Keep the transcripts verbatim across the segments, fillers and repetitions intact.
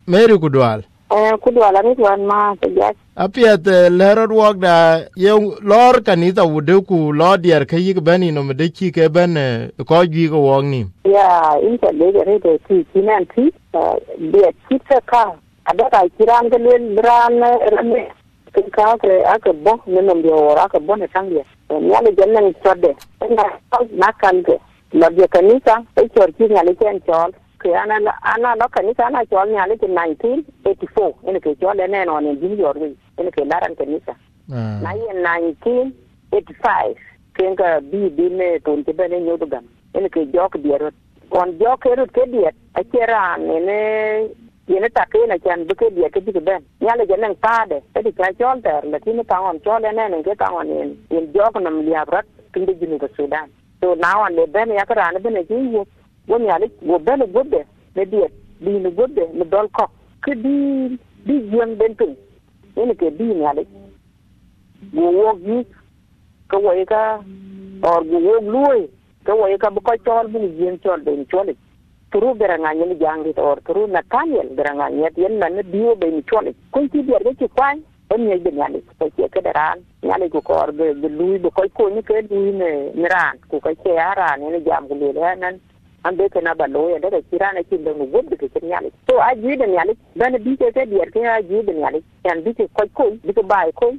Mary Kudwal. Eh, Kudwal ani tuan ma sejak. Apiat lerod walk da yung lor kanita wuduku lor diar kayi ke bani no medeki ke ban ko gi ko wong ni. Ya, inta de de de ti kinan ti. De kitsa ka. Ada ka kiran ke len bran rame. Ka ke aka bo ne no bio aka bo ne tangye. Nyale jannan chode. Na na kan ke. La de kanisa e chorki nyale ken chol. Ke ana ana no kanisa ana chol nyale ke nineteen eighty-four. Ene ke chol ne no ne din yorwi. Ene ke laran kanisa. Na ye nineteen eighty-five. Kenga bi bi ne ton ke bene nyodugan. Ene ke jok diero. On jok erut ke diet. Akera ne yene take na chan buke dia ke bi ben nyale jenen pade tadi ka chol ter lakini ka on chol ne ne ke ka on yen yen jok nam liabrat pinde jinu ke Sudan so now on le ben ya kara ne ben ke wo wo nyale wo ben gode ne dia bi ne gode ne dol ko ke di di yen ben tu ene ke bi nyale wo wo gi ko wo ka or wo luoi ko wo ka bu ko chol bu yen chol ben chol turu beranganya ni jangi or turu Nathaniel beranganya yen man dio be ni chole kun ti biar ke kwan on ye de nyali ko ke ke daran nyali ko or be lui be ko ko ni ke ni ne ran ko ka ke ara ne jam ko le nan an be ke na ba lo ya de kira na kin de mu gud ke ke nyali so a ji de nyali ban bi ke ke biar ke a ji de nyali yan bi ke ko ko bi ke bai ko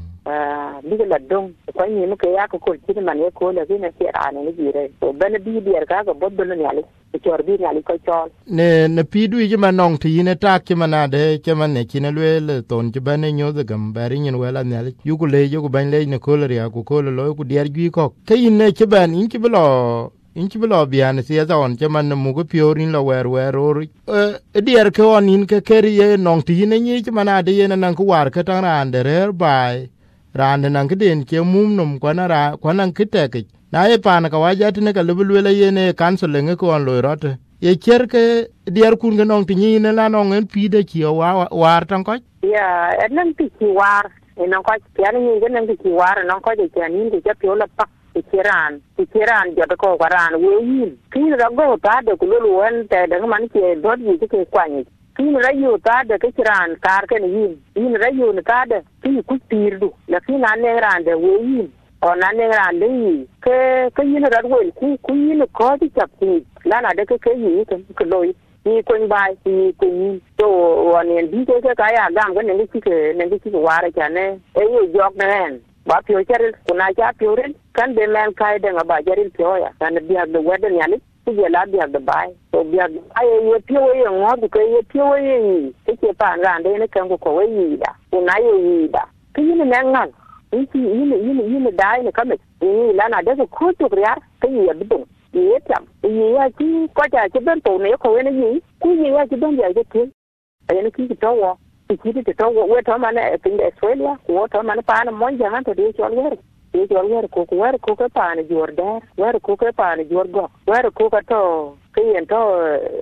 ah bi ke la dong ko ni mu ke ya ko ko ti man ye ko le ke na ke ara ne ji re so ban bi biar ka ko bod ne nyali chor bi nyali ko chol ne ne pidu ji manong ti ne tak ki manade ke man ne kinelwe le ton ji bane nyoze gam bari nyen wela nyali yugo le yugo ban le ne ko le ya ko ko lo ko diar gi ko kayin ne ke ban in ki blo in ki blo bian si ya on ke man mu go piorin lo wer wer or e diar ke on in ke keri ye nong ti ne nyi ji manade ye nan ko war ke tan ande rer bai rande nan ke den ke mum num ko na ra ko nan ke te ke na ye pan ka waja tine ka lubulwele yene kansole nge ko on loirote ye cherke diar kun ge nong tinyi ne la nong en pide ki wa war tan ko ya en ti ki war en ko ya ni ge nan ti war non ko je ni ge pio la pak ti kiran ti kiran je ko waran we yin ki ra go ta de ku lu wen te de man ke dot yi ke kwani ki ra yu ta de ke kiran kar ke ni yin yin ra yu ne ta de ki ku tirdu la ki na ne ran de we yin ona ne ran de ke ke yin ra wel ku ku yin ko ti chap ti la na de ke ke yi ke ke loi ni kun bai ni kun to on en bi ke ka ya gam ko ne ki ke ne ki ko ware ja ne e yo jok ne ba pio cher kuna ja pio ren kan de men kai de ba jarin pio ya kan bi ha de weden ya ni ki je la bi ha de bai to bi ha ai ye pio ye ngo du ke ye pio ye ke ke pa ran de ne kan ko ko yi da kuna ye yi da ki ni ne ngal Iki ini ini ini dai ne kame ini lana da ko to riar kai ya bidon ye tam ye ya ki ko ja ki ben to ne ko ne yi ku ye ya ki ben ya ke ke ai ne ki to wo ki ki to wo we to mane in Australia ko to mane pa na mon ja han to de chol wer de chol wer ko ko wer ko ka pa ne jorda wer ko ka pa ne jorgo wer ko ka to cái hiện đó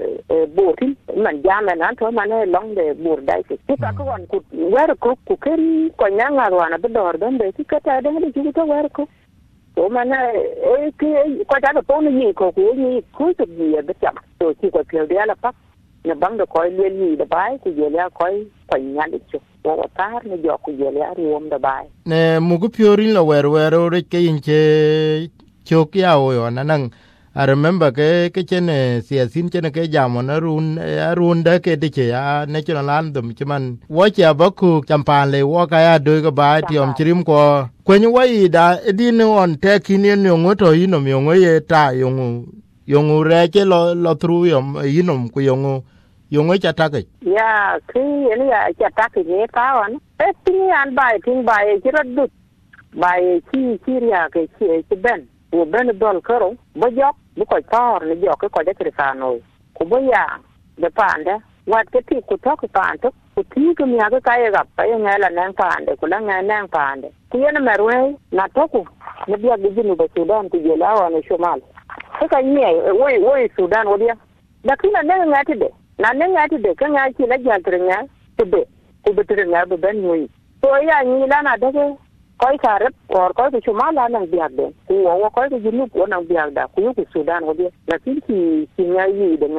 bổ thí mình ra mình ăn thôi mà nó long để bổ đại thì cái các con cụt quét cụt cụt cái còn nhang ngà rồi nó bắt đầu đến đấy cái cái cái đấy nó chỉ có quét cụt chỗ mà nó cái qua trái được tốt nó gì có cái gì cuối cùng gì ở bên chậm rồi chỉ có kiểu đấy là bắt nó bắn được coi liên gì được bái thì giờ là coi phải nhăn được chút và ta nó dọc thì giờ là rùm được bài nè mua cái piorin là quét quét rồi cái gì chứ chốt cái ao rồi nó năng I remember ke ke chene siasin chene ke jamo na run run da ke de che ya national anthem chiman wo cha baku champan le wo ka ya do ga ba ti om chrim ko kwenye wai da edin on te kinien yo ngoto ino mi ngo ye ta yongu yongu re che lo lo tru yom ino ku yongu yongu cha ta ke ya ki ni ya cha ta ke ne pa on e tin an bai tin bai chi rat dut bai chi chi ria ke chi chi ben wo ben dol karo bo jok bu ko tor ni jok ko de krifano ku bo ya de pande wat ke ti ku to ku pan to ku ti ku mi ga ka ya ga pa ya la nang pande ku la nang nang pande ku ya na merwe na to ku ne biya de jinu ba Sudan ti je la wa ne shomal ka ka ni wo wo Sudan wo dia da kina ne nga ti de na ne nga ti de ka nga ti la ja trnya ti de ku be trnya be ben ni to ya ni la na de coi cả rất or coi cái chuma là năng biạc đấy, của coi cái gì lúc của năng biạc đã, của cái Sudan của dia, là cái gì gì ngay gì để ngay luôn,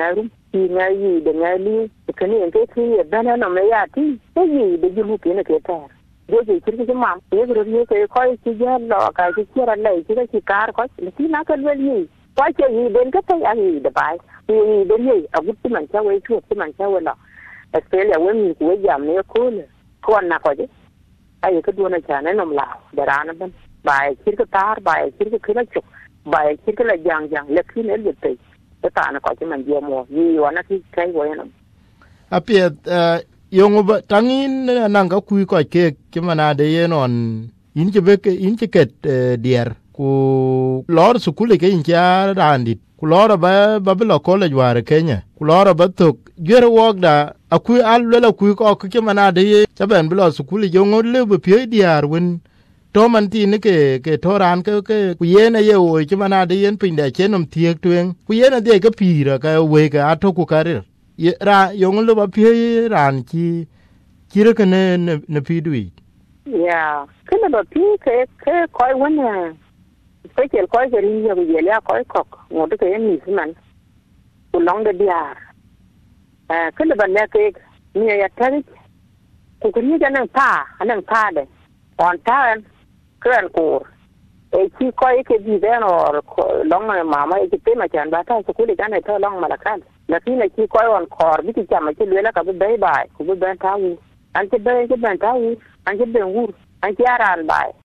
ki ngai yi de ngai li kani en ke ki bana no me ya ti e yi de ju ki ne ke ta de ji ki ki ma e gro ni ke ko ki ja lo ka ki ki ra le ki ki kar ko ki na ka le yi ko ke yi den ka ta ya yi de bai yi de yi a gu ti man cha we chu ti man cha we lo Australia we mi ku ya me ko le ko na ko je ai ka du na cha na nom la de ra na ban bai ki ka tar bai ki ka ki na chu bai ki ka la jang jang le ki ne le te ta ta na ko ti man je mo yi wa na ki kai wo na apie yong ba tangin nang ka kui ko ke ke mana de yenon in ke be in ke ket dier ku lor su kule ke in ja randi ku lor ba ba lo college war Kenya ku lor ba to gere wok da akui al le ku ko ke mana de ta ben blo su kule yong le be pie diar wen to man ti ne ke ke to ran ke ke ku yena ye o ke mana de yen pin de chenom tiek tuen ku yena de ke pira ka we ka ato ku karir ra yong lo ba pie ran ki kire ke ne ne pidui ya ke ne ba pie ke ke ko wona ke ke ko ke ri ye ye ya ko ko ngo de ke ni man ku long de dia eh ke ne ba ne ke ni ya tari ku ke ni ja nan pa nan pa de on ta kran ko e ki ko ke di de no long ma ma e ke ma chan ba ta ku de kan e to long ma la kan lakini ki ko on kor bi ti chama ti le la ka be bai ku be ben ta wu an ti be ke ben ta wu an ti be wu an ti aran bai